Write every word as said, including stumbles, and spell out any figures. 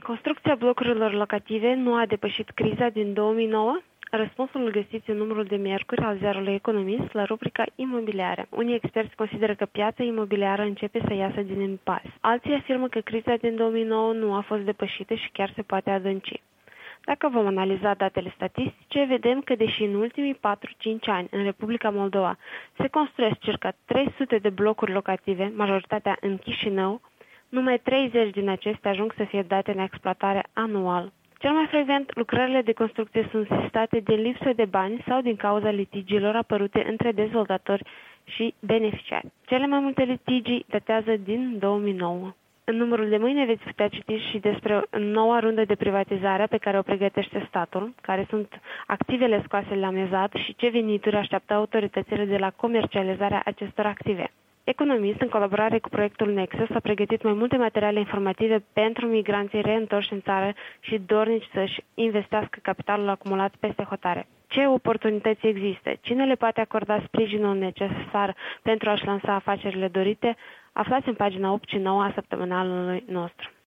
Construcția blocurilor locative nu a depășit criza din două mii nouă? Răspunsul îl găsiți în numărul de miercuri al ziarului Economist la rubrica Imobiliare. Unii experți consideră că piața imobiliară începe să iasă din impas. Alții afirmă că criza din două mii nouă nu a fost depășită și chiar se poate adânci. Dacă vom analiza datele statistice, vedem că deși în ultimii patru-cinci ani în Republica Moldova se construiesc circa trei sute de blocuri locative, majoritatea în Chișinău, numai treizeci din acestea ajung să fie date în exploatare anual. Cel mai frecvent, lucrările de construcție sunt sistate din lipsă de bani sau din cauza litigiilor apărute între dezvoltatori și beneficiari. Cele mai multe litigii datează din două mii nouă. În numărul de mâine veți putea citi și despre noua rundă de privatizare pe care o pregătește statul, care sunt activele scoase la mezat și ce venituri așteaptă autoritățile de la comercializarea acestor active. Economist, în colaborare cu proiectul Nexus, a pregătit mai multe materiale informative pentru migranții reîntorși în țară și dornici să-și investească capitalul acumulat peste hotare. Ce oportunități există? Cine le poate acorda sprijinul necesar pentru a-și lansa afacerile dorite? Aflați în pagina opt și nouă a săptămânalului nostru.